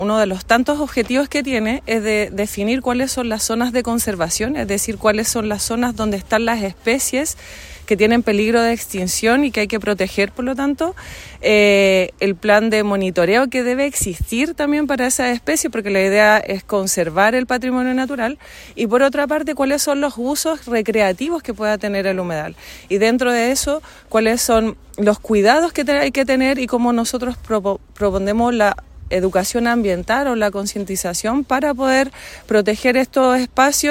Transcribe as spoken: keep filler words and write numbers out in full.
Uno de los tantos objetivos que tiene es de definir cuáles son las zonas de conservación, es decir, cuáles son las zonas donde están las especies que tienen peligro de extinción y que hay que proteger, por lo tanto, eh, el plan de monitoreo que debe existir también para esas especies, porque la idea es conservar el patrimonio natural, y por otra parte, cuáles son los usos recreativos que pueda tener el humedal. Y dentro de eso, cuáles son los cuidados que hay que tener y cómo nosotros propo- proponemos la educación ambiental o la concientización para poder proteger estos espacios